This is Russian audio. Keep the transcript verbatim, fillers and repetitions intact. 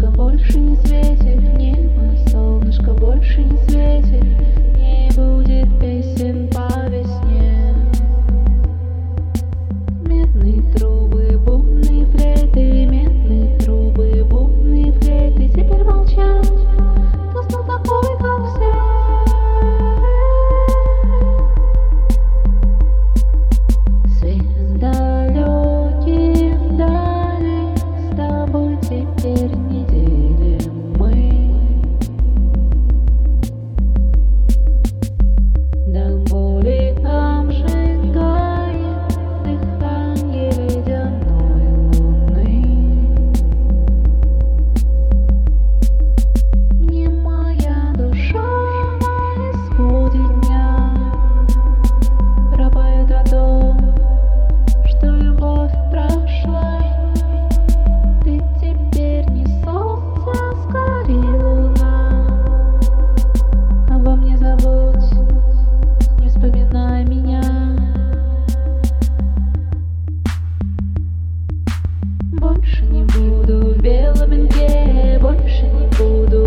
Солнышко больше не светит, небо, солнышко больше не светит, не будет песен по весне. Медные трубы, бубны, флейты, медные трубы, бубны, флейты теперь молчат, тоска такой, как все. Свет далекий вдали, с тобой теперь не делим мы. До боли обжигает дыхание ледяной луны. Мне моя душа на исходе дня пропоет о том, что любовь прошла. Ты теперь не солнце, а скорее луна. Обо мне забудь, не вспоминай меня. Больше не буду в белом венке, больше не буду